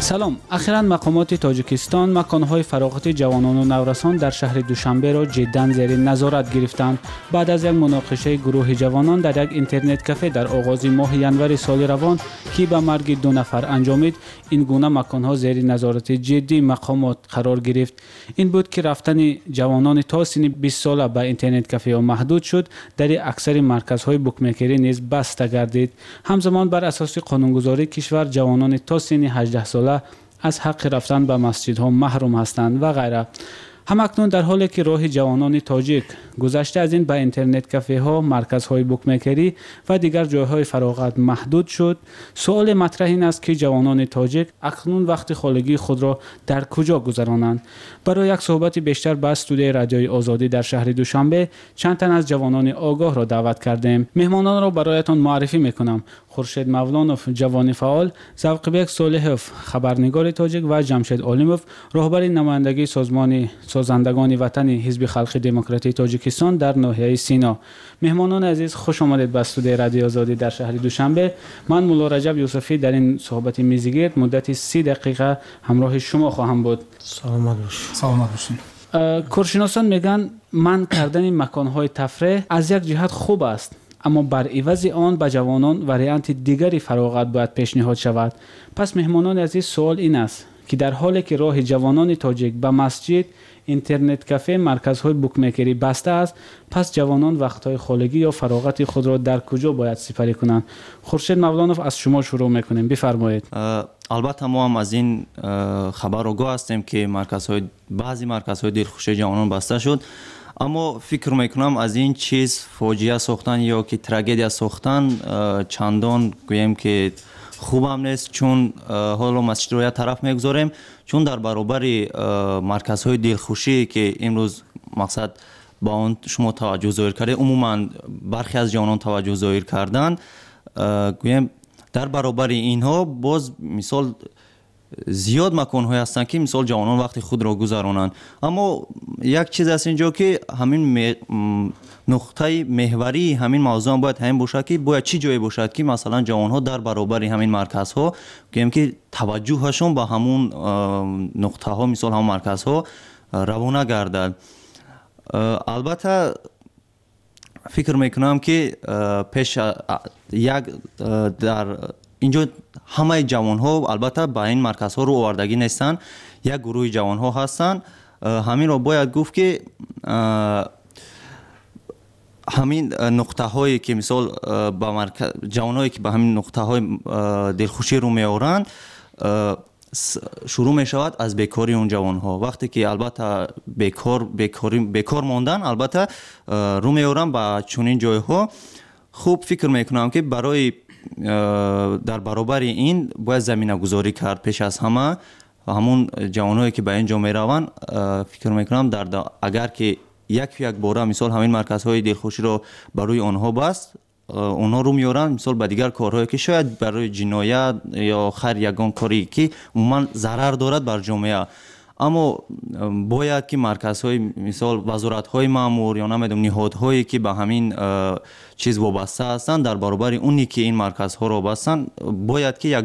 سلام. اخیراً مقامات تاجیکستان مکانهای فراغت جوانان و نورسان در شهر دوشنبه را جداً زیر نظارت گرفتند بعد از یک مناقشه گروه جوانان در یک اینترنت کافه در آغاز ماه ینور سال روان که به مرگ 2 نفر انجامید. این گونه مکانها زیر نظارت جدی مقامات قرار گرفت. این بود که رفتن جوانان تا سن 20 ساله به اینترنت کافه ها محدود شد. در اکثر مرکزهای بوکمیکری نیز بسته گردید. همزمان بر اساس قانونگذاری کشور جوانان تا سن 18 ساله از حق رفتن به مسجدها محروم هستند و غیره. همکنون در حالی که راه جوانان تاجیک گذشته از این به اینترنت کافه ها، مرکزهای بوکمیکری و دیگر جایهای فراغت محدود شد، سوال مطرح این است که جوانان تاجیک اکنون وقت خالگی خود را در کجا گذرانند؟ برای یک صحبت بیشتر به استودیوی رادیوی آزادی در شهر دوشنبه چند تن از جوانان آگاه را دعوت کردیم. مهمانان را برایتان معرفی میکنم. خورشید مولانوف، جوان فعال، ذوقبک صالحوف، خبرنگار تاجیک و جمشید عالموف، راهبر نمایندگی سازمان سازندگان وطن حزب خلق دموکراتی تاجیکستان در ناحیه سینا. مهمانان عزیز، خوش آمدید به استودیوی رادیو آزادی در شهر دوشنبه. من مولا رجب یوسفی در این صحبت میزگرد مدت 30 دقیقه همراه شما خواهم بود. سلامت باشین. کارشناسان میگن من کردن مکانهای تفریح از یک جهت خوب است، اما بر عوض آن به جوانان وریانت دیگری فراغت باید پیشنهاد شود. پس مهمانان عزیز، سوال این است که در حالی که راه جوانان تاجیک به مسجد، اینترنت کافه، مرکزهای بوکمیکری بسته است، پس جوانان وقتهای خالگی یا فراغت خود را در کجا باید سپری کنند؟ خورشید مولانوف، از شما شروع میکنیم، بفرمایید. البته ما هم از این خبر آگاه هستیم که بعضی مرکزهای دلخوشی جوانان بسته شد، اما فکر میکنم از این چیز فاجعه ساختن یا که تراژدی ساختن چندان گویم که خوب هم نیست، چون حالا مسجد رو یک طرف میگذاریم، چون در برابر مرکزهای دلخوشی که امروز مقصد با اون شما توجه ظاهر کرده، عموما برخی از جوانان توجه ظاهر کردن، گویم در برابر اینها باز مثال زیاد مکان‌های هستند که مثال جوانان وقتی خود را گذرانند. اما یک چیز است اینجا که همین نقطه محوری همین موضوع باید همین باشد که باید چی جایی باشد که مثلا جوان‌ها در برابر همین مرکزها که توجهشون به همون نقطه ها مثال همون مرکزها روانه گردد. البته فکر میکنم که پیش یک در اینجا همه جوان ها البته به این مرکز ها رو آوردگی نیستن، یک گروه جوان ها هستن. همین رو باید گفت که همین نقطه هایی که مثال با جوان هایی که به همین نقطه های دلخوشی رو می آورند شروع می شود از بیکاری اون جوان ها. وقتی که البته بیکار ماندن البته رو می آورند به چنین جای ها. خوب فکر میکنم که برای در برابر این باید زمینه گذاری کرد پیش از همه همون جوانایی که به اینجا می روند. فکر میکنم اگر که یک باره مثال همین مرکزهای دلخوشی رو برای آنها بست، آنها رو میارن مثال به دیگر کارهایی که شاید برای جنایت یا خیر یگان کاری که عموما ضرر دارد بر جامعه، اما باید که مرکزهای مثال وزارت‌های مأمور یا نمیدونم نهادهایی که به همین چیز وابسته هستند در برابر اونی که این مرکزها رو بستن، باید که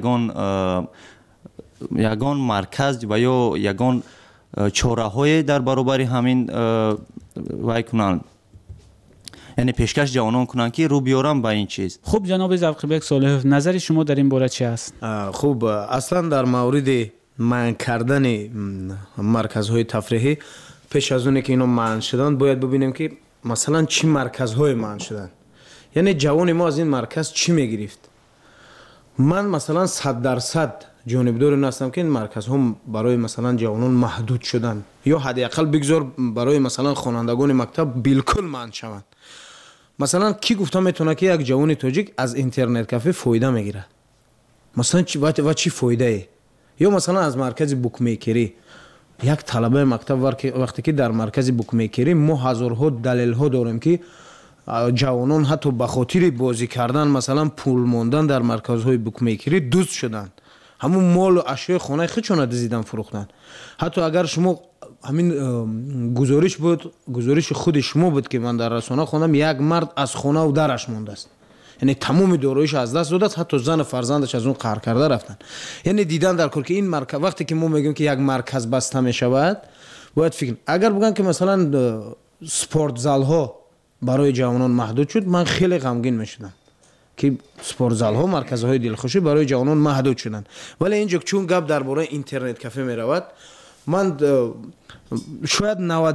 یگان مرکز و یا یگان چاره‌های در برابر همین وای کنند، یعنی پیشکش جوانان کنند که رو بیارن به این چیز. خوب جناب ذوقبک صالح، نظر شما در این باره چی است؟ خوب، اصلا در مورد منع کردن مرکزهای تفریحی پیش از اونی که اینا منع شدن باید ببینیم که مثلا چی مرکزهای منع شدن، یعنی جوان ما از این مرکز چی میگرفت. من مثلا 100% جانبدار این هستم که این مرکزها برای مثلا جوانان محدود شدن یا حداقل بگذار برای مثلا خوانندگان مکتب بالکل منع شوند. مثلا کی گفته میتونه که یک جوان تاجیک از اینترنت کافه فایده میگیره؟ مثلا چی فایده ای؟ یا مثلا از مرکز بوکمیکری یک طلبه مکتب وقتی که در مرکز بوکمیکری ما هزارها دلیل ها داریم که جوانان حتی به خاطر بازی کردن مثلا پول ماندن در مرکزهای بوکمیکری دزد شدن، همون مال و اشیاء خانه خودشون دزدیدن فروختن. حتی اگر شما همین گزارش خود شما بود که من در رسانه خوندم یک مرد از خانه و درش مانده است، یعنی تمام داراییش از دست داد، حتی زن فرزندش از اون قهر کرده رفتن. یعنی دیدن در کل که این مرکز، وقتی که ما میگیم که یک مرکز بسته میشود، باید فکر، اگر بگن که مثلا سپورت زال ها برای جوانان محدود شد، من خیلی غمگین میشدم که سپورت زال ها، مرکزهای دلخوشی برای جوانان محدود شدن. ولی اینجا چون گپ درباره اینترنت کافه می رود، من شاید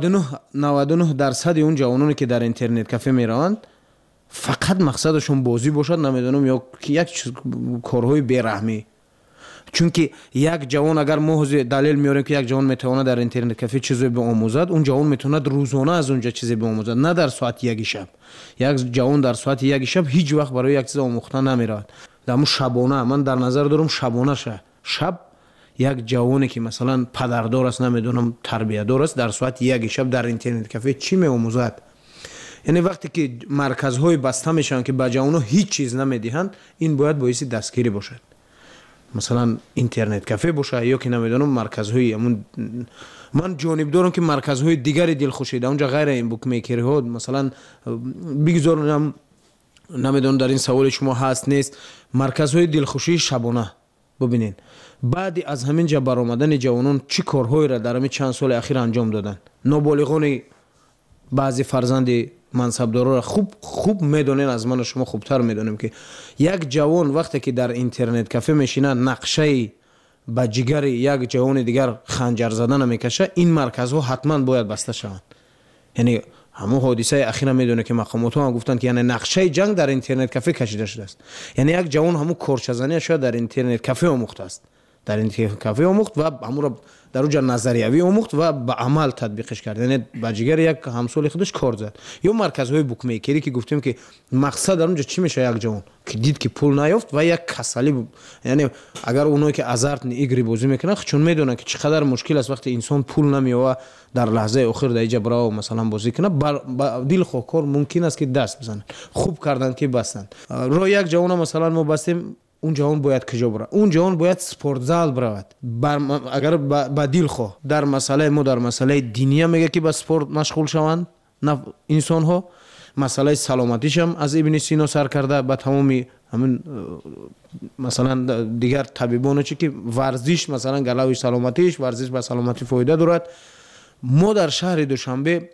99% اون جوانانی که در اینترنت کافه می روند فقط مقصدشون بازی باشد، نمیدونم، یا یک کارهای بیرحمی. چون که یک جوان، اگر ما دلیل میاریم که یک جوان میتونه در اینترنت کافه چیزی بیاموزد، اون جوان میتونه روزانه از اونجا چیزی بیاموزد، نه در ساعت یک شب. یک جوان در ساعت یک شب هیچ وقت برای یک چیز آموختن نمیرود. در شبانه، من در نظر دارم شبانه شب یک جوانی که مثلا پدردار است، نمیدونم تربیت‌دار است، در ساعت یک شب در اینترنت کافه چی میآموزد؟ یعنی وقتی که مرکزهای بسته میشن که به جوانان هیچ چیز نمیدهند، این باید باعث دستگیری باشد. مثلا اینترنت کافه باشه، یا که نمیدونم مرکزهای، من جانب دارم که مرکزهای دیگری دلخوشی ده اونجا، غیر این بوک میکری ها، مثلا بگذارم، نمیدونم در این سوال شما هست نیست، مرکزهای دلخوشی شبانه. ببینین بعد از همین جا برآمدن جوانان چی کارهایی را در همین چند سال اخیر انجام دادن. نابالغان بعضی فرزند منصبدارا را خوب میدونین، از من و شما خوبتر میدونیم که یک جوان وقتی که در اینترنت کافه میشینه نقشه به جگر یک جوان دیگر خنجر زدن میکشه، این مرکزها حتما باید بسته شوند. یعنی همون حادثه اخیرا میدونه که مقامات ها هم گفتن که یعنی نقشه جنگ در اینترنت کافه کشیده شده است. یعنی یک جوان همون کورچزنی شاید در اینترنت کافه آموخته است، در اینترنت کافه آموخت و همون را در اونجا نظریوی آموخت و به عمل تطبیقش کرد، یعنی به جگر یک همسال خودش کار زد. یا مرکزهای بوک میکری که گفتیم که مقصد در اونجا چی میشه، یک جوان که دید که پول نیافت و یک کسلی، یعنی اگر اونایی که ازارت ایگری بازی میکنن چون میدونن که چقدر مشکل است وقتی انسان پول نمیاره در لحظه آخر در اینجا برای مثلا بازی کنه، دل خوکار ممکن است که دست بزنن. خوب کردن که بستن. رو یک جوان مثلا ما بستیم، اون جوان باید کجا بره؟ اون جوان باید سپورت زال برود. اگر با دل خو در مسئله ما، در مسئله دینی میگه که با سپورت مشغول شوند نه انسان ها، مسئله سلامتیش هم از ابن سینا سر کرده، با تمامی همین مثلا دیگر طبیبان چی که ورزش مثلا گلوی سلامتیش، ورزش به سلامتی فایده دارد. ما در شهر دوشنبه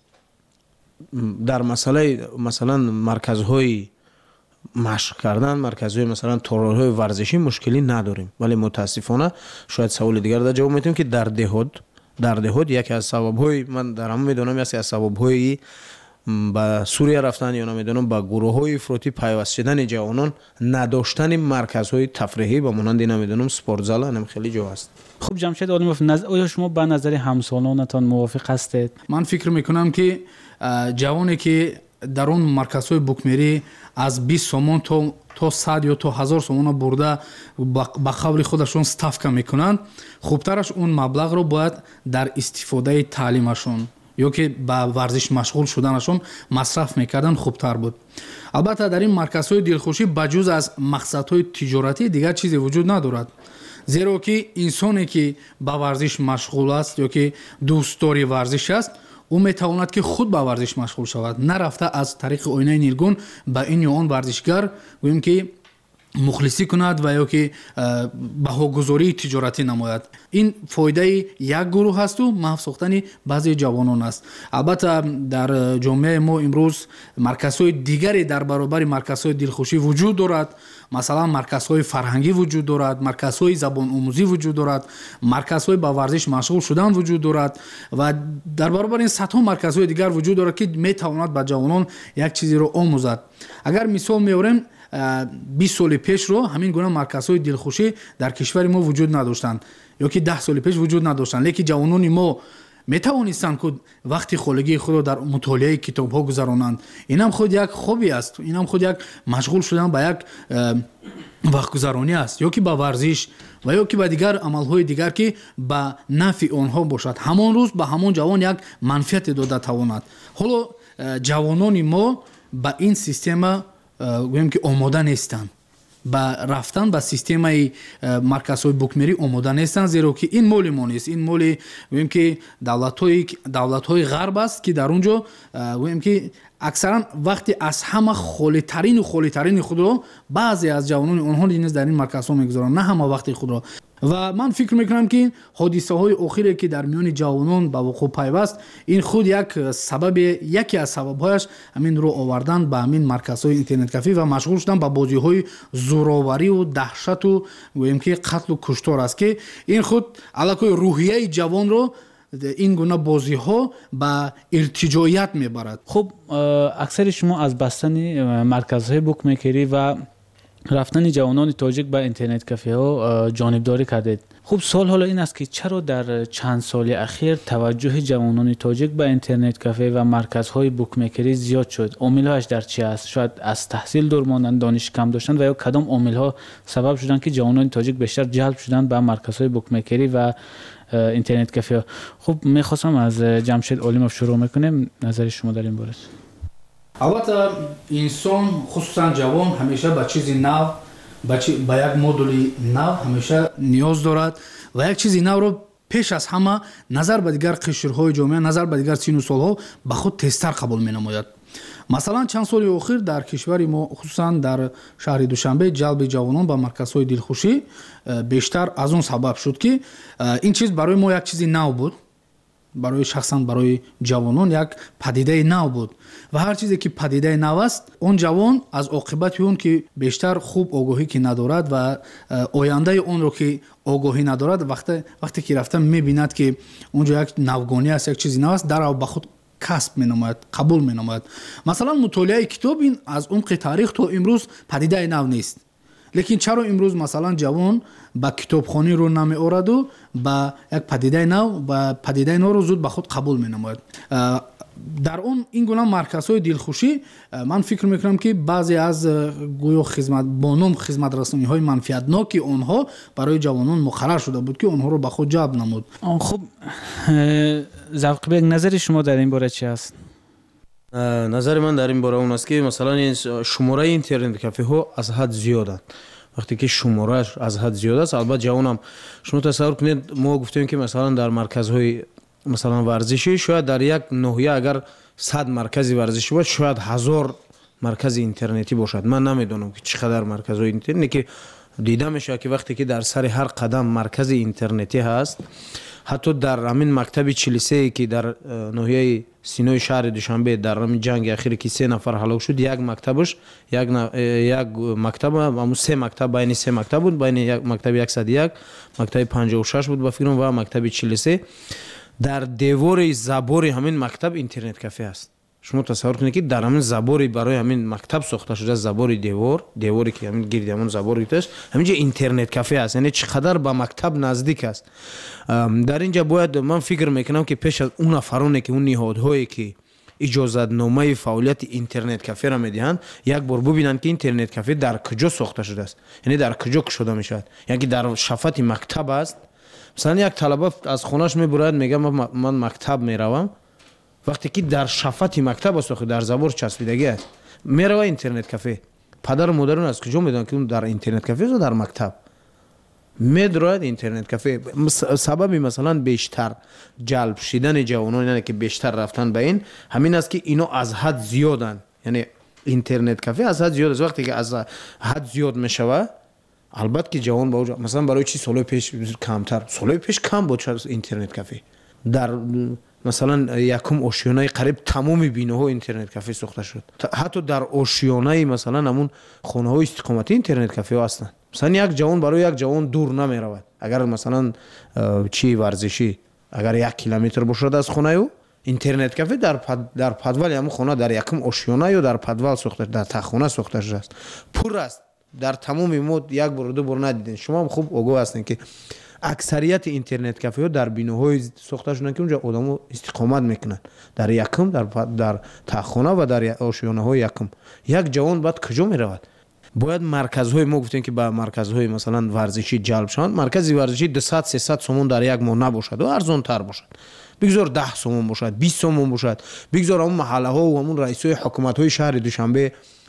در مسئله مثلا مرکزهای مشق کردن، مرکزهای مثلا تورهای ورزشی مشکلی نداریم، ولی متاسفانه شاید سوال دیگر در جواب میتونیم که در دهات یکی از سبب‌های، من در هم میدونم یکی از سبب‌های با سوریه رفتن یا نمیدونم با گروه‌های افراطی پیوست شدن جوانان، نداشتن مرکزهای تفریحی با مانند نمیدونم سپورت زال هم خیلی جا است. خب جمشید عالموف، آیا شما با نظر همسالانتان موافق هستید؟ من فکر میکنم که جوانی که در اون مرکزهای بوکمری از 20 سومون تا 100 یا تا 1000 سومون برده با قبل خودشون ستافکا میکنن، خوبترش اون مبلغ رو باید در استفاده تعلیمشون یا که با ورزش مشغول شدنشون مصرف میکردن خوبتر بود. البته در این مرکزهای دلخوشی بجز از مقصدهای تجارتی دیگر چیزی وجود ندارد، زیرا که انسانی که با ورزش مشغول است یا که دوستدار ورزش است، او میتواند که خود با ورزش مشغول شود، نرفته از طریق آینه نیلگون به این یا آن ورزشگر گوییم که مخلصی کند و یا که بهاگذاری تجارتی نماید. این فایده یک گروه است و محو ساختن بعضی جوانان است. البته در جامعه ما امروز مرکزهای دیگری در برابر مرکزهای دلخوشی وجود دارد. مثلا مرکزهای فرهنگی وجود دارد، مرکزهای زبان آموزی وجود دارد، مرکزهای با ورزش مشغول شدن وجود دارد و در برابر این صدها مرکزهای دیگر وجود دارد که میتواند به جوانان یک چیزی رو آموزد. اگر مثال میاریم 20 سال پیش رو همین گونه مرکزهای دلخوشی در کشور ما وجود نداشتند یا که 10 سال پیش وجود نداشتند، لیکن جوانان ما میتوانستند که وقتی خودگی خود را در مطالعه کتاب ها گذرانند. این هم خود یک خوبی است، این هم خود یک مشغول شدن به یک وقت گذرانی است، یا که با ورزش و یا که با دیگر عملهای دیگر که به نفع آنها باشد، همان روز به همان جوان یک منفعت داده تواند. حالا جوانان ما با این سیستم گویم که آماده نیستند، ба рафтан ба системаи марказҳои букмерӣ омода нестанд, зеро ки ин моли мо нест. ин моли гӯем ки давлатҳои ғарб аст, ки дар он ҷо гӯем ки аксаран вақте аз ҳама холитарини худро баъзе аз ҷавонони онҳо низ дар ин марказҳо мегузоранд, на ҳама вақти худро. ва ман фикр мекунам ки ҳодисаҳои охире ки дар миёни ҷавонон ба вуқӯъ пайваст, ин худ яке аз сабабҳояш ҳамин рӯ овардан ба ҳамин марказҳои интернеткафе ва машғул шудан ба бозиҳои зӯроварию даҳшату гӯем ки қатлу куштор аст, ки ин худ аллакои рӯҳияи ҷавонро ин гуна бозиҳо ба иртиҷоият мебарад. хуб, аксари шумо аз бастани марказҳои букмекерӣ ва рафтани ҷавонони тоҷик ба интернет-кафеҳо ҷонибдорӣ кардед. хуб, суол ҳоло ин аст ки чаро дар чанд соли ахир таваҷҷӯҳи ҷавонони тоҷик ба интернет-кафе ва марказҳои букмекерӣ зиёд шуд? омилҳояш дар чи аст? шояд аз таҳсил дур монданд, дониши кам доштанд, ва ё кадом омилҳо сабаб шуданд ки ҷавонони тоҷик бештар ҷалб шуданд ба марказҳои букмекерӣ ва интернет-кафеҳо? хуб, мехостам аз ҷамшед олимов шурӯъ мекунем. назари шумо дар ин бора? албатта инсон, хусусан ҷавон, ҳамеша ба чизи нав, ба як модули нав ҳамеша ниёз дорад ва як чизи навро пеш аз ҳама назар ба дигар қишрҳои ҷомеа, назар ба дигар сину солҳо ба худ тезтар қабул менамояд. масалан, чанд соли охир дар кишвари мо, хусусан дар шаҳри Душанбе, ҷалби ҷавонон ба марказҳои дилхушӣ бештар аз он сабаб шуд, ки ин чиз барои мо як чизи нав буд, шахсан барои ҷавонон як падидаи нав буд. ва ҳар чизе ки падидаи нав аст, он ҷавон аз оқибати он ки бештар хуб огоҳӣ ки надорад ва ояндаи онро ки огоҳӣ надорад, вақте ки рафта мебинад ки онҷо як навгонӣ аст, як чизи нав аст, дарав ба худ касб менамояд, қабул менамояд. масалан, мутолиаи китоб ин аз умқи тарих то имрӯз падидаи нав нест. лекин чаро имрӯз масалан ҷавон ба китобхонӣ рӯ намеораду ба як падидаи нав, ба падидаи навро зуд ба худ қабул менамояд. дар он ин гуна марказҳои дилхушӣ, ман фикр мекунам ки баъзе аз гӯё бо ном хизматрасониҳои манфиатноки онҳо барои ҷавонон муқаррар шуда буд, ки онҳоро ба худ ҷалб намуд. хуб, завқибек, назари шумо дар ин бора чи аст? назари ман дар ин бора он аст, ки масалан шумораи интернет-кафеҳо аз ҳад зиёданд. вақте ки шуморааш аз ҳад зиёд аст, албатта ҷавонам, шумо тасаввур кунед, мо гуфтем ки масалан дар марказҳои масалан варзишӣ, шояд дар як ноҳия агар 100 маркази варзишӣ бошад, шояд 1000 маркази интернетӣ бошад. ман намедонам ки чӣ қадар марказҳои интернетӣ, ки дида мешавад ки вақте ки дар сари ҳар қадам маркази интернетӣ ҳаст, ҳатто дар ҳамин мактаби чилисее ки дар ноҳияи синои шаҳри Душанбе дар ҳамин ҷанги ахире ки 3 нафар ҳалок шуд, як мактабаш як мактаб, аму 3 мактаб, байни 3 мактаб буд, байни мактаби 101, мактаби 56 буд ба фикрам, ва мактаби 43. дар девори забори ҳамин мактаб интернет-кафе аст. шумо тасаввур кунед ки дар ҳамин забори барои ҳамин мактаб сохта шудааст, забори деворе ки ҳамин гирди ҳамон забори гирифтааст, ҳаминҷа интернет-кафе аст. яъне чӣ қадар ба мактаб наздик аст. дар ин ҷа бояд ман фикр мекунам ки пеш аз он нафароне ки он ниҳодҳое ки иҷозатномаи фаъолияти интернет-каферо медиҳанд, як бор бубинанд ки интернет-кафе дар куҷо сохта шудааст, яъне дар куҷо кушода мешавад, яки дар шафати мактаб аст. масалан, як талаба аз хонаш мебурад, мегӯяд ман мактаб меравам, вақте ки дар шафати мактаб аст, дар забор часпидагӣ аст, мерава интернет-кафе. падару модарон аз куҷо медонанд ки он дар интернет-кафе ё дар мактаб медурад? интернет-кафе. сабаби масалан бештар ҷалб шидани ҷавонон, яъне ки бештар рафтан ба ин ҳамин аст ки ино аз ҳад зиёданд, яъне интернет-кафе аз ҳад зиёд аст. вақте ки аз ҳад зиёд мешава, албатта ки ҷавон ба масалан барои чи солҳои пеш камтар, солҳои пеш кам буд интернет-кафе. дар масалан якум ошиёнаи қариб тамоми биноҳо интернет-кафе сохта шуд. ҳатто дар ошиёнаи масалан ҳамун хонаҳои истиқоматӣ интернет-кафеҳо ҳастанд. масалан як ҷавон барои як ҷавон дур намеравад. агар масалан чи варзишӣ агар 1 километр бошад аз хонаю, интернет-кафе дар подвали ҳамун хона, дар якум ошиёна ё дар подвал сохта, дар таххона сохта шудааст. пур аст. дар тамоми мо як бор ду бор надидем. шумо ҳам хуб огоҳ ҳастед ки аксарияти интернет-кафеҳо дар биноҳои сохта шуданд ки онҷа одамо истиқомат мекунанд, дар якум, дар таххона ва дар ошиёнаҳои якум. як ҷавон баъд куҷо меравад? бояд марказҳои, мо гуфтем ки ба марказҳои масалан варзишӣ ҷалб шаванд. маркази варзишӣ 200-300 сомон дар як моҳ набошад, арзонтар бошад. бигзор 10 сомон бошад, 20 сомон бошад. бигзор ҳамун маҳаллаҳо ва ҳамун раисои ҳукуматҳои шаҳри Душанбе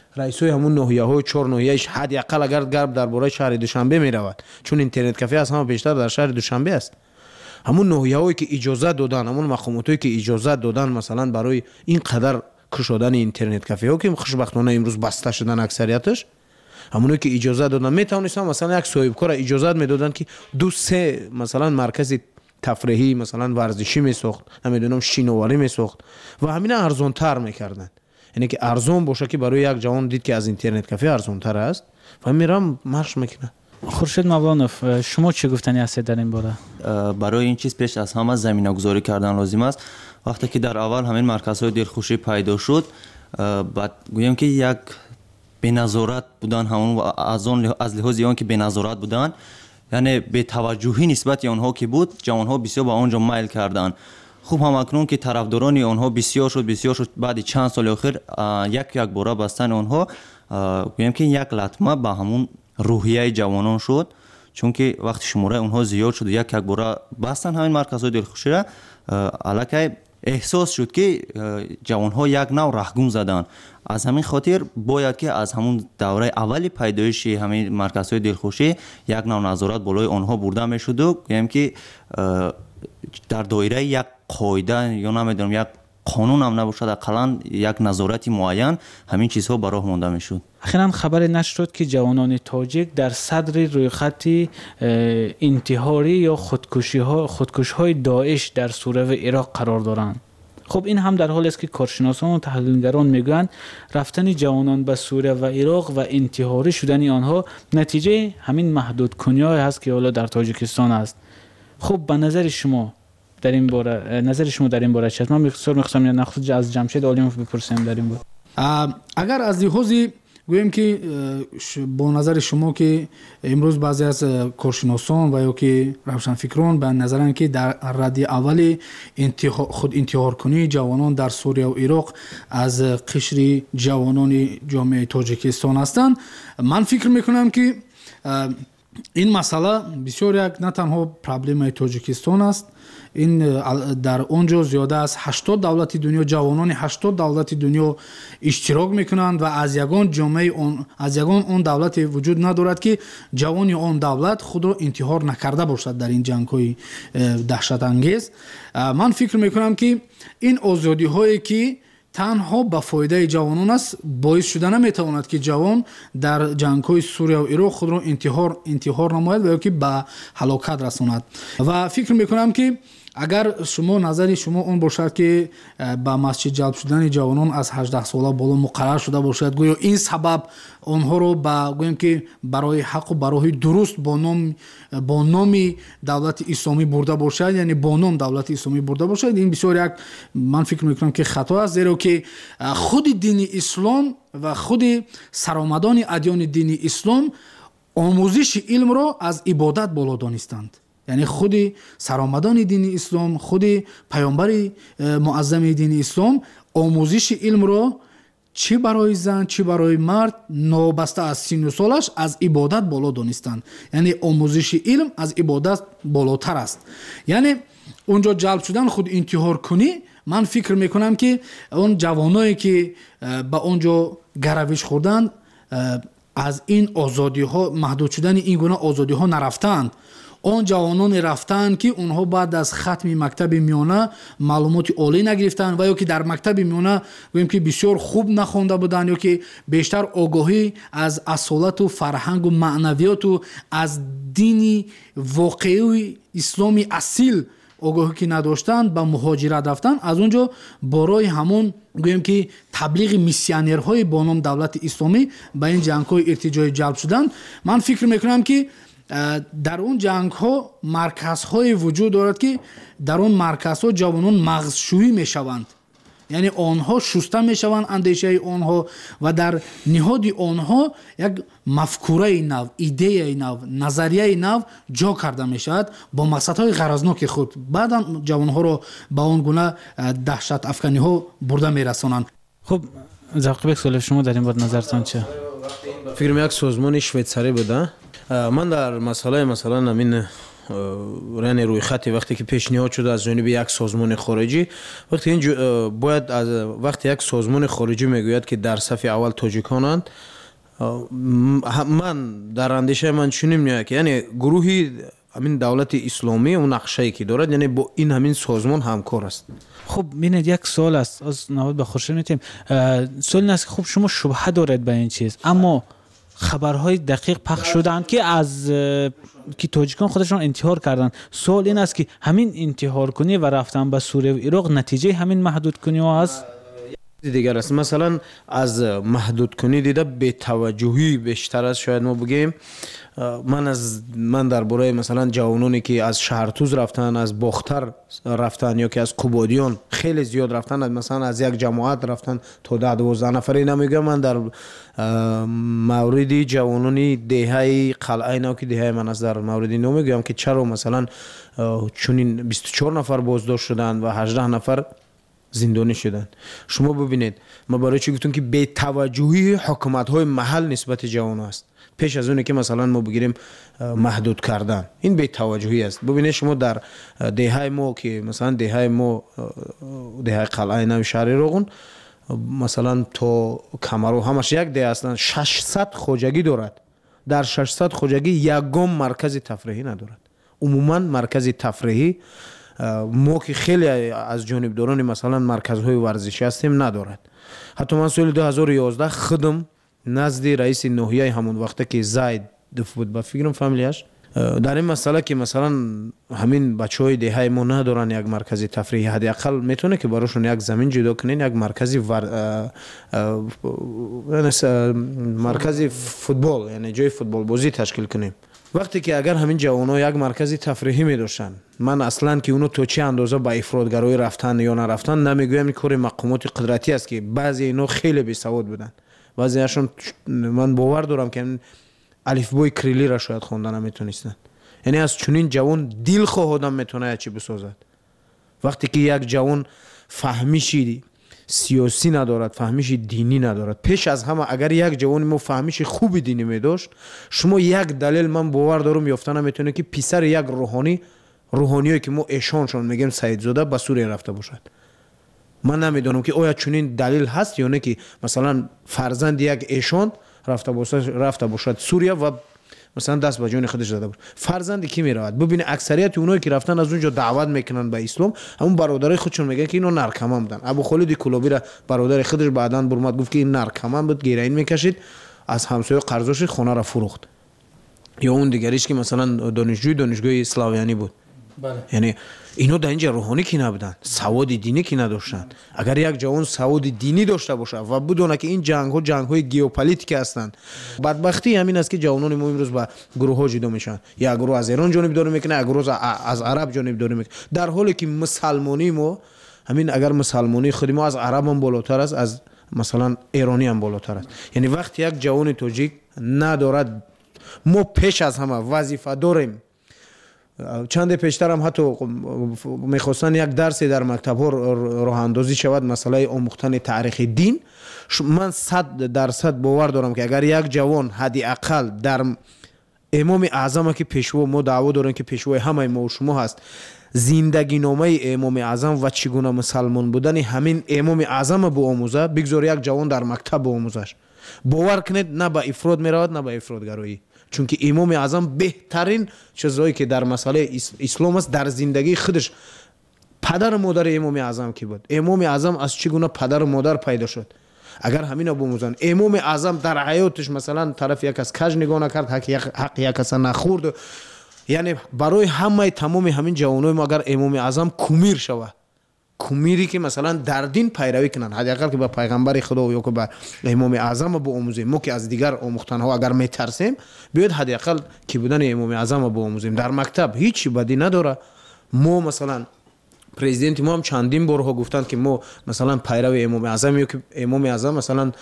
رئیسای همون ناحیه‌های 4 ناحیه‌اش حداقل اگر گرب درباره شهر دوشنبه میرود، چون اینترنت کافه از همه بیشتر در شهر دوشنبه است، همون ناحیه‌هایی که اجازه دادن، همون مقاماتی که اجازه دادن مثلا برای این قدر کشودن اینترنت کافه ها که خوشبختانه امروز بسته شدن اکثریتش، همونایی که اجازه دادن میتونستن مثلا یک صاحبکار اجازه میدادن که 2-3 مثلا مرکز تفریحی مثلا ورزشی میساخت، نمیدونم شینواری میساخت و همین ارزان تر میکردن، یعنی که ارزان باشه که برای یک جوان دید که از اینترنت کافه ارزان تر است و میرم مارش میکنه. خورشید مولانوف، شما چه گفتنی هستید در این باره؟ برای این چیز پیش از همه زمینه گذاری کردن لازم است. وقتی که در اول همین مرکزهای دلخوشی پیدا شد، بعد گویم که یک بی‌نظارت بودن، همون از لحاظ آن که بی‌نظارت بودن، یعنی به توجهی نسبت آنها که بود، جوانها بسیار به آنجا میل کردند. خوب هم اکنون که طرفداران آنها بسیار شد، بعد چند سال اخیر یک باره بستن آنها، گویم که یک لطمه به همون روحیه جوانان شد، چون که وقتی شماره اونها زیاد شد یک باره بستن همین مرکزهای دلخوشی را، الکی احساس شد که جوانها یک نوع رهگم زدن. از همین خاطر باید که از همون دوره اولی پیدایش همین مرکزهای دلخوشی یک نوع نظارت بالای آنها برده میشد و گویم که در دایره یک قاعده یا نمیدونم یک قانون هم نباشد، اقلا یک نظارتی معین همین چیزها براه مانده میشد. اخیراً خبر نشر شد که جوانان تاجیک در صدر روی خط انتحاری یا خودکشی‌های داعش در سوریه و عراق قرار دارند. خب این هم در حالی است که کارشناسان و تحلیلگران میگویند رفتن جوانان به سوریه و عراق و انتحاری شدن آنها نتیجه همین محدود کنی‌های است که حالا در تاجیکستان است. خب به نظر شما در این باره چه است؟ من می‌خواستم از جمشید عالیموف بپرسم در این باره. اگر از لحاظی گویم که با نظر شما که امروز بعضی از کارشناسان و یا که روشنفکران به نظرند که در رده اول خود انتحار کنی جوانان در سوریه و عراق از قشر جوانان جامعه تاجیکستان هستند، من فکر میکنم که این مسئله بسیار یک نه تنها پرابلم تاجیکستان است، این در اونجا زیاده از 80 دولت دنیا، جوانان 80 دولت دنیا اشتراک میکنند و از یگان جامعه از یگان اون دولت وجود ندارد که جوانی اون دولت خود را انتحار نکرده باشد در این جنگ های دهشت انگیز. من فکر میکنم که این آزادی هایی که تنها به فایده جوانان است باعث شده نمیتواند که جوان در جنگ های سوریه و عراق خود را انتحار نماید و یا که به هلاکت رساند. و فکر میکنم که اگر نظر شما اون باشد که به مسجد جلب شدن جوانان از 18 ساله بالا مقرر شده باشد، گویا این سبب آنها رو گویم که برای حق و برای درست با نام دولت اسلامی برده باشد، یعنی با نام دولت اسلامی برده باشد، این بسیار یک من فکر میکنم که خطا است، زیرا که خود دین اسلام و خود سرآمدان ادیان دین اسلام آموزش علم را از عبادت بالا دانستند. یعنی خود سرآمدان دین اسلام، خود پیامبر معظم دین اسلام آموزش علم را چه برای زن چه برای مرد نابسته از سن و سالش از عبادت بالا دانستند. یعنی آموزش علم از عبادت بالاتر است. یعنی اونجا جلب شدن خود انتحار کنی، من فکر میکنم که اون جوانایی که به اونجا گروش خوردند از این آزادی ها محدود شدن این گونه آزادی ها نرفتند. آن جوانان رفتند که اونها بعد از ختم مکتب میانه معلومات عالی نگرفتند و یا که در مکتب میانه گویم که بسیار خوب نخوانده بودند یا که بیشتر آگاهی از اصالت و فرهنگ و معنویات و از دین واقعی اسلامی اصیل آگاهی که نداشتند به مهاجرت رفتند. از اونجا برای همون گویم که تبلیغ میسیونرهای با نام دولت اسلامی به این جنگ‌های ارتجاعی جلب شدند. من فکر میکنم که در اون جنگ ها مرکز های وجود دارد که در اون مرکز ها جوانان مغزشویی می شوند، یعنی آنها شسته می شوند اندیشه آنها و در نهاد آنها یک مفکوره نو، ایده نو، نظریه نو جا کرده می شود با مقصدهای غرضناک خود. بعد جوان ها را با اون گونه دهشت افکنی ها برده می رسانند. خب زاقبک سوال شما در این باره نظرتان چه؟ فکر یک سازمان شویتساری بوده. من در مسئله مثلا همین یعنی روی خطی وقتی که پیشنهاد شده از جانب یک سازمان خارجی، وقتی باید از وقتی یک سازمان خارجی میگوید که در صف اول تاجیکانند، من در اندیشه من چنین میاد که یعنی گروهی همین دولت اسلامی اون نقشه‌ای که دارد یعنی با این همین سازمان همکار است. خب ببینید یک سوال است از نوبت به خورشید میتیم. سوال این است که خب شما شبهه دارید به این چیز، اما خبرهای دقیق پخش شدند که از که تاجیکان خودشان انتحار کردند. سوال این است که همین انتحار کنی و رفتن به سوریه و عراق نتیجه همین محدود کنی است؟ دیگر است. مثلا از محدود کنی دیده به توجهی بیشتر است. شاید ما بگیم من درباره مثلا جوانانی که از شهرتوز رفتن، از باختر رفتن یا که از کوبادیان خیلی زیاد رفتن، مثلا از یک جماعت رفتن تا 10-12 نفری نمیگم. من در موردی جوانانی دهه قلعه اینا که دهه من از در موردی نمیگم که چرا مثلا چونین 24 نفر بازداشت شدن و 18 نفر زندانی شدن. شما ببینید ما برای چی گفتم که بی توجهی حکومت های محل نسبت جوان است. پیش از اونه که مثلا ما بگیریم محدود کردن، این بی توجهی است. ببینید شما در دهه ما که مثلا دهه ما دهه قلعه نو شهر روغون مثلا تا کمرو همش یک دهه هستند، 600 خوجگی دارد. در 600 خوجگی یگم مرکز تفریحی ندارد. عموما مرکز تفریحی ما که خیلی از جانبداران مثلا مرکزهای ورزشی هستیم ندارد. حتی من سال 2011 خودم نزد رئیس ناحیه همون وقته که زاید بود با فکرم فامیلیش در این مسئله که مثلا همین بچهای دهه ما ندارن یک مرکز تفریحی، حداقل میتونه که براشون یک زمین جدا کنین، یک مرکزی فوتبال یعنی جای فوتبال بازی تشکیل کنیم. وقتی که اگر همین جوان‌ها یک مرکزی تفریحی می داشتن، من اصلا که اونو تو چه اندازه با افراطگرایی رفتن یا نرفتن نمیگویم، این کار مقامات قدرتی است که بعضی اینا خیلی بی سواد بودن، بعضیاشون من باور دارم که الفبای کریلی را شاید خوندن نمیتونستن. یعنی از چنین جوان دل خواه آدم میتونه چی بسازد. وقتی که یک جوان فهمیشی سیاسی ندارد، فهمیش دینی ندارد، پیش از همه اگر یک جوان ما فهمیش خوب دینی می داشت، شما یک دلیل من باور دارم یافتن نمیتونه که پسر یک روحانیایی که ما ایشانشون میگیم سید زاده به سوریه رفته باشد. من نمیدونم که آیا چنین دلیل هست یا نه که مثلا فرزند یک ایشان رفته باشد سوریه و مثلا دست به جون خودش زده بود. فرزندی کی میرود؟ ببین اکثریت اونایی که رفتن از اونجا دعوت میکنن به اسلام، همون برادرای خودشون میگن که اینو نارکمان بودن. ابو خالد کلابی را برادر خودش بعداً برمد گفت که این نارکمان بود، گیرین میکشید، از همسایه قرضش خونه را فروخت. یا اون دیگریش که مثلا دانشگاه اسلاویانی بود. بله. یعنی اینو در اینجا روحانی کی نبودن، سواد دینی کی نداشتن. اگر یک جوان سواد دینی داشته باشه و بدونه که این جنگ‌های ژئوپلیتیک هستند، بدبختی همین است که جوانان ما امروز با گروه‌ها جدا میشن. یا گروه از ایران جانبداری میکنه، یا گروه از عرب جانبداری میکنه، در حالی که مسلمانی ما همین اگر مسلمانی خود ما از عرب هم بالاتر است، از مثلا ایرانی هم بالاتر است. یعنی وقتی یک جوان تاجیک ندارد، ما پیش از همه وظیفه داریم. چند پیشتر هم حتی میخواستن یک درسی در مکتب ها راه اندازی شود، مسئله آموختن تاریخ دین. من 100% باور دارم که اگر یک جوان حداقل در امام اعظم که پیشوا ما دعوا داریم که پیشوای همه ما و شما هست، زندگی نامه امام اعظم و چگونه مسلمان بودن همین امام اعظم با آموزه، بگذار یک جوان در مکتب با آموزش، باور کنید نه به افراط میرود نه به افراطگرایی. چون که امام اعظم بهترین چیزایی که در مسئله اسلام است در زندگی خودش، پدر و مادر امام اعظم کی بود، امام اعظم از چگونه پدر و مادر پیدا شد، اگر همین بموزن. امام اعظم در حیاتش مثلا طرف یک از کج نگاه نکرد، حق یک کس نخورد. یعنی برای همه تمام همین جوانای ما اگر امام اعظم کمیر شود، کمیری که مثلا در دین پیروی کنن، حداقل که با پیغمبر خدا یا که با امام اعظم با آموزیم، ما که از دیگر آموختن ها اگر میترسیم، بیاید حداقل که بودن امام اعظم با آموزیم. در مکتب هیچ بدی نداره. ما مثلا پرزیدنت ما هم چندین بارها گفتن که ما مثلا پیرو امام اعظم یا که امام اعظم مثلا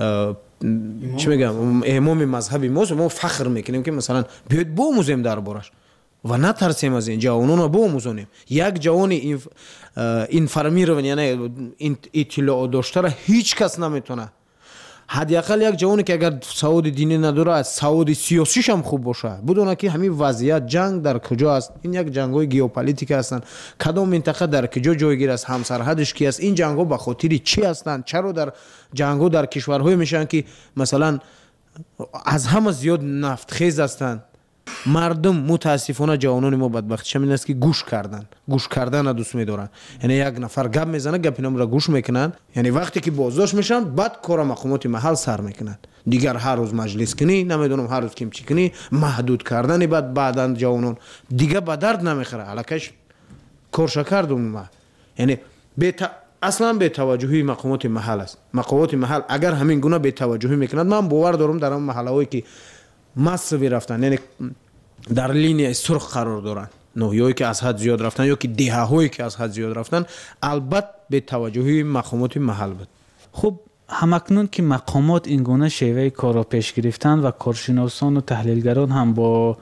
چی میگم امام مذهبی ما فخر میکنیم که مثلا بیاید با آموزیم دربارش و نترسیم از این جوانان رو بآموزونیم. یک جوان این فرمی رو یعنی این اطلاع داشته را هیچ کس نمیتونه حداقل یک جوانی که اگر سواد دینی نداره سواد سیاسیش هم خوب باشه، بدونه که همین وضعیت جنگ در کجا است، این یک جنگ‌های ژئوپلیتیک هستند، کدام منطقه در کجا جایگیر است، همسرحدش کی است، این جنگ‌ها به خاطر چی هستند، چرا در جنگ‌ها در کشورهای میشن که مثلا از همه زیاد نفت خیز هستند. مردم متاسفانه جوانان ما بدبختیش همین است که گوش کردن دوست می‌دارن. یعنی یک نفر گپ میزنه گپ اینا را گوش میکنن، یعنی وقتی که بازداشت میشن بعد کار مقامات محل سر میکنن، دیگر هر روز مجلس کنی، نمیدونم هر روز کیم چی کنی، محدود کردن بعدن جوانان دیگه به درد نمیخوره. الکش کارش کردم ما، یعنی اصلا به توجهی مقامات محل است. مقامات محل اگر همین گونه به توجهی میکنند، من باور دارم در اون محله‌هایی که مصوی رفتن، یعنی در لینی سرخ قرار دارن، نوحیه‌هایی که از حد زیاد رفتن یا که دهه‌هایی که از حد زیاد رفتن، البته به توجهی مقامات محل بود. خب همکنون که مقامات این گونه شیوه کار را پیش گرفتن و کارشناسان و تحلیلگران هم با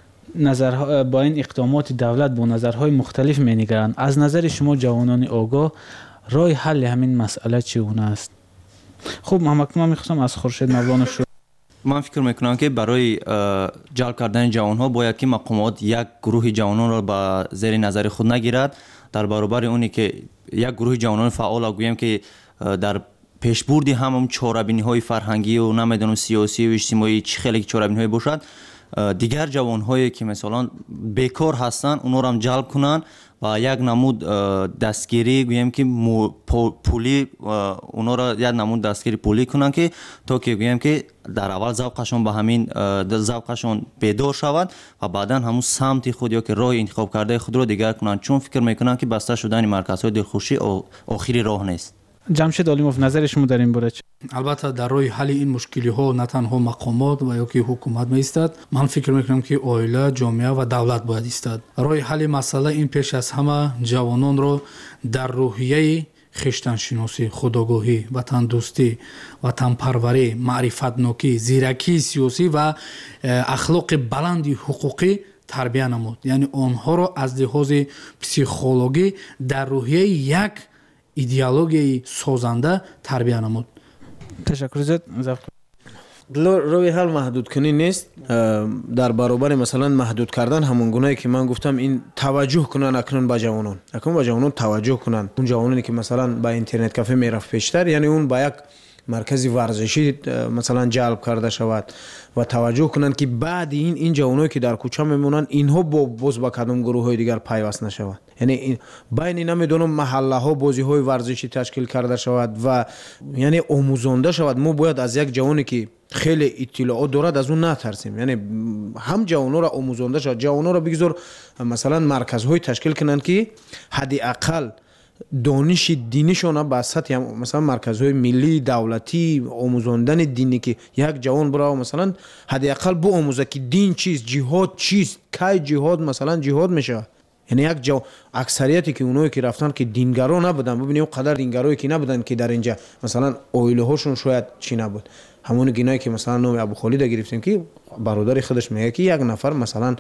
این اقدامات دولت با نظرهای مختلف می‌نگرند، از نظر شما جوانان آگاه راه حل همین مسئله چگونه است؟ خب همکنون می‌خواستم از خورشید مولانا شروع. من فکر میکنم که برای جلب کردن جوان ها باید که مقامات یک گروه جوانان را به زیر نظر خود نگیرد، در برابر اونی که یک گروه جوانان فعال گویم که در پیشبردی همون چاره‌بینی های فرهنگی و نمیدونم سیاسی و اجتماعی چه خیلی چاره‌بینی های باشد، دیگر جوان هایی که مثلا بیکار هستن اونا را هم جلب کنن و یک نمود دستگیری گویم که پولی اونا را یک نمود دستگیری پولی کنن که تا که گویم که در اول ذوقشون به همین ذوقشون بیدار شود و بعدا همون سمت خود یا که راه انتخاب کرده خود رو دیگر کنن، چون فکر میکنن که بسته شدن مرکزهای دلخوشی آخری راه نیست. جمشید علیموف، نظر شما در این باره چه؟ البته در راه حل این مشکلی ها نه تنها مقامات و یا که حکومت میستد، من فکر میکنم که عائله، جامعه و دولت باید ایستاد. راه حل مسئله این پیش از همه جوانان رو در روحیه خویشتن شناسی، خودآگاهی، وطن دوستی، وطن پروری، معرفت نوکی، زیرکی سیاسی و اخلاق بلند حقوقی تربیت نمود. یعنی آنها رو از لحاظ پسیخولوژی در روحیه یک ایدئولوژی سازنده تربیت نمود. تشکر زد. روی حل محدود کنی نیست، در برابر مثلا محدود کردن همون گونه‌ای که من گفتم، این توجه کنن اکنون به جوانان توجه کنن. اون جوانانی که مثلا با اینترنت کافه میرفت پیشتر، یعنی اون با یک مرکز ورزشی مثلا جلب کرده شود و توجه کنند که بعد این جوانایی که در کوچه میمونن اینها باز با کدام گروه‌های دیگر پیوست نشوند. یعنی بین نمیدونم محله ها بازی‌های ورزشی تشکیل کرده شود و یعنی آموزنده شود. ما باید از یک جوانی که خیلی اطلاعات دارد از اون نترسیم، یعنی هم جوانا را آموزنده شود، جوانا را بگذار مثلا مرکزهای تشکیل کنند که حداقل دانش دینیشون به سطح مثلا مرکزهای ملی دولتی آموزاندن دینی که یک جوان برای مثلا حداقل با آموزه که دین چیست، جهاد چیست، کی جهاد مثلا جهاد میشه. یعنی یک اکثریتی که اونایی که رفتن که دینگرا نبودن، ببینید قدر دینگرایی که نبودن که در اینجا مثلا اویله هاشون شاید چی نبود. همون گینایی که مثلا نام ابو خالد گرفتیم که برادر خودش میگه که یک نفر مثلا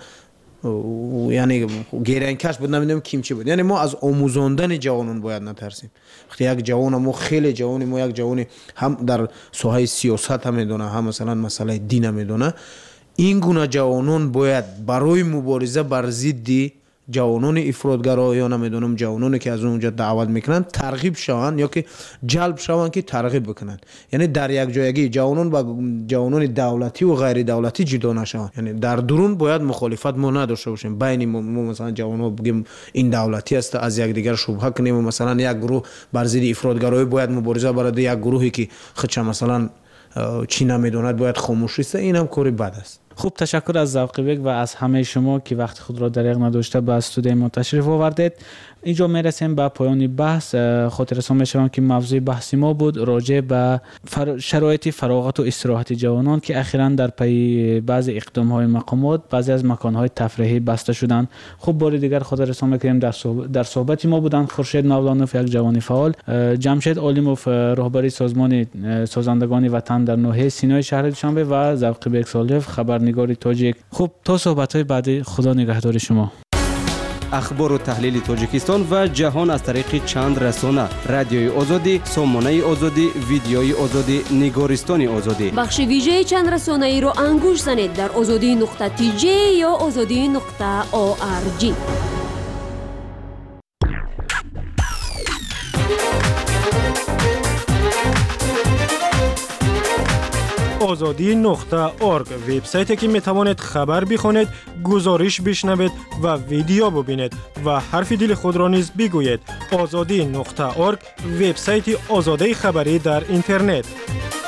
یعنی گیرنکش بود، نمیدونم کیم چی بود. یعنی ما از آموزاندن جوانان باید نترسیم. وقتی یک جوان ما خیلی جوانی، ما یک جوانی هم در ساحه سیاست هم میدونه، هم مثلا مسئله دین هم میدونه، این گونه جوانان باید برای مبارزه بر ضد جوانان افراطگرا یا نمیدونم جوانانی که از اونجا دعوت میکنن ترغیب شوند یا که جلب شوند که ترغیب بکنن. یعنی در یک جایگی جوانان با جوانان دولتی و غیر دولتی جدا نشوند. یعنی در درون باید مخالفت ما نداشته باشیم. بین ما مثلا جوانان بگیم این دولتی است، از یک دیگر شبهه کنیم و مثلا یک گروه بر ضد افراطگرایی باید مبارزه برای یک گروهی که خودش مثلا چی نمیدوند باید خاموش است، این هم کاری بد است. خوب، تشکر از ذوقی بگ و از همه شما که وقت خود را دریغ نداشته به استودیو ما تشریف آوردید. اینجا میرسیم به پایان بحث. خاطرتان میشوم که موضوع بحث ما بود راجع به شرایط فراغت و استراحت جوانان که اخیراً در پی بعضی اقدام‌های مقامات بعضی از مکان‌های تفریحی بسته شدند. خب بار دیگر خاطرتان میکنیم در صحبت ما بودند خورشید مولانوف، یک جوان فعال، جمشید علیموف، رهبری سازمان سازندگان وطن در ناحیه سینای شهر دوشنبه و ذوقی بگ صالح، خبرنگار تاجیک. خب تا صحبت‌های بعدی، خدا نگهدار شما. اخبار و تحلیل تاجیکستان و جهان از طریق چند رسانه: رادیوی آزادی، سامانه آزادی، ویدیوی آزادی، نگارستان آزادی. بخش ویژه چند رسانه‌ای رو انگوش زنید در azadi.tj یا azadi.org. azadi.org وبسایتی که می توانید خبر بخونید، گزارش بشنوید و ویدیو ببینید و حرف دل خود را نیز بگویید. azadi.org وبسایت آزادی خبری در اینترنت.